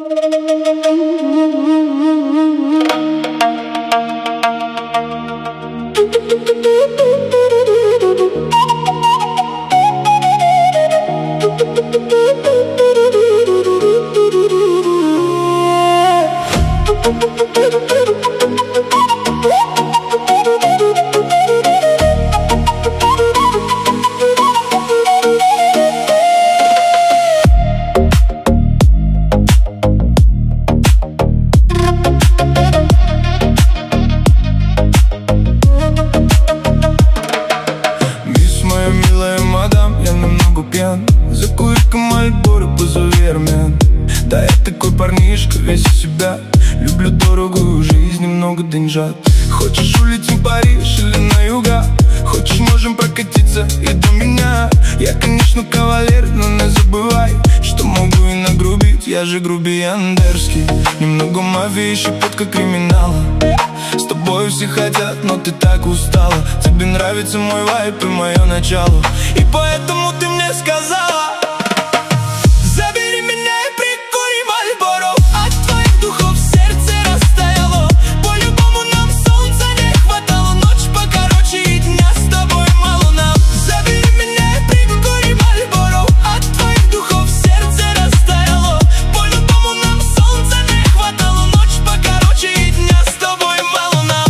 Закурка Мальборо, позови армян. Да, я такой парнишка, весь из себя. Люблю дорогую жизнь, немного деньжат. Хочешь, улетим в Париж или на юга? Хочешь, можем прокатиться и до меня. Я, конечно, кавалер, но не забывай, что могу и нагрубить. Я же грубиян дерзкий. Немного мафии и щепотка криминала. С тобой все хотят, но ты так устала. Тебе нравится мой вайб и мое начало. И поэтому ты мне сказала: забери меня и прикури Мальборо. От твоих духов сердце растаяло. По-любому нам солнца не хватало. Ночь покороче и дня с тобой мало нам. Забери меня и прикури Мальборо. От твоих духов сердце растаяло. По-любому нам солнца не хватало. Ночь покороче и дня с тобой мало нам.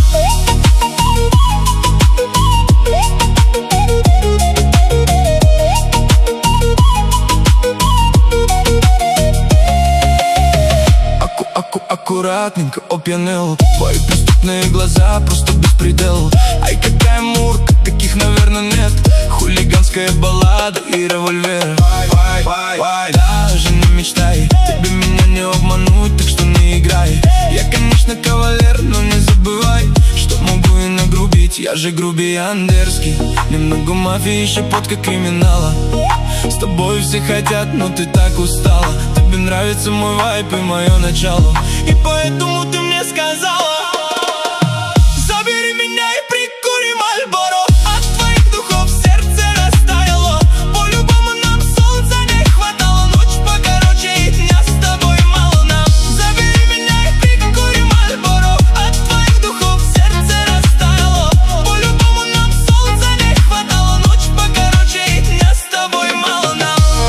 Аккуратненько опьянел. Твои преступные глаза просто беспредел. Ай, какая мурка, таких, наверное, нет. Хулиганская баллада и револьвер. Даже не мечтай, тебе меня не обмануть, так что не играй. Я, конечно, кавалер, но не забывай, что могу и нагрубить. Я же грубиян дерзкий. Немного мафии и щепотка криминала. С тобой все хотят, но ты так устала. Тебе нравится мой вайб и мое начало. И поэтому ты мне сказала: забери меня и прикури Мальборо. От твоих духов сердце растаяло. По-любому нам солнца не хватало. Ночь покороче и дня с тобой мало нам. Забери меня и прикури Мальборо. От твоих духов сердце растаяло. По-любому нам солнца не хватало. Ночь покороче и дня с тобой мало нам.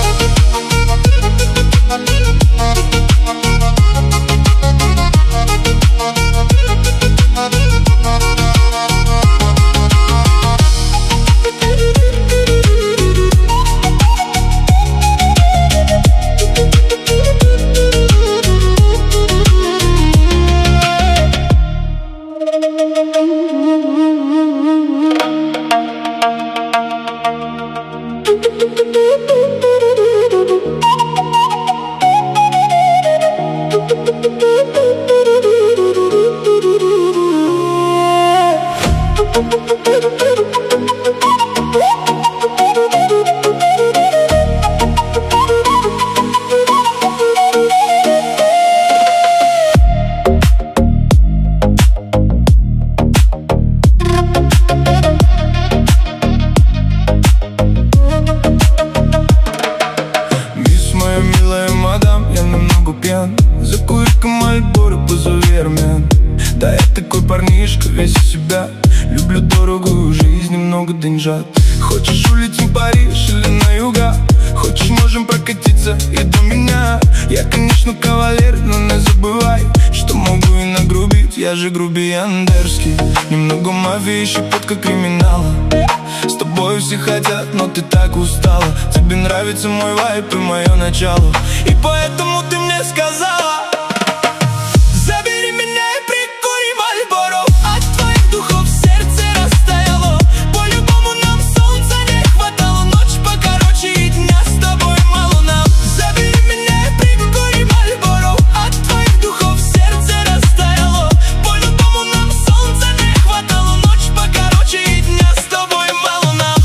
Закурка Мальборо, позови армян. Да, я такой парнишка, весь из себя. Люблю дорогую жизнь, немного деньжат. Хочешь, улетим в Париж или на юга? Хочешь, можем прокатиться и до меня. Я, конечно, кавалер, но не забывай, что могу и нагрубить. Я же грубиян дерзкий. Немного мафии и щепотка криминала. С тобой все хотят, но ты так устала. Тебе нравится мой вайб и мое начало. И поэтому ты мне сказала: забери меня и прикури Мальборо. От твоих духов сердце растаяло. По-любому нам солнца не хватало. Ночь покороче и дня с тобой мало нам. Забери меня и прикури Мальборо. От твоих духов сердце растаяло. По-любому нам солнца не хватало. Ночь покороче и дня с тобой мало нам.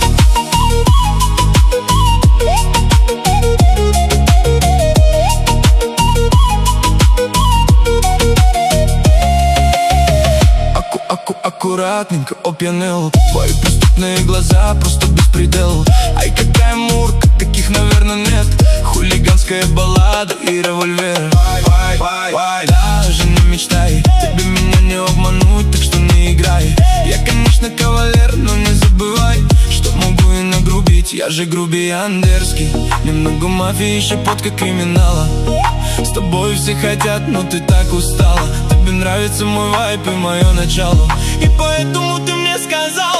Аккуратненько опьянел. Твои преступные глаза просто беспредел. Ай, какая мурка, таких, наверное, нет. хулиганская баллада и револьвер. Даже не мечтай, тебе меня не обмануть, так что не играй. Я, конечно, кавалер, но не забывай, что могу и нагрубить, я же грубиян дерзкий. Немного мафии, щепотка криминала. С тобой все хотят, но ты так устала. Тебе нравится мой вайб и мое начало, и поэтому ты мне сказал: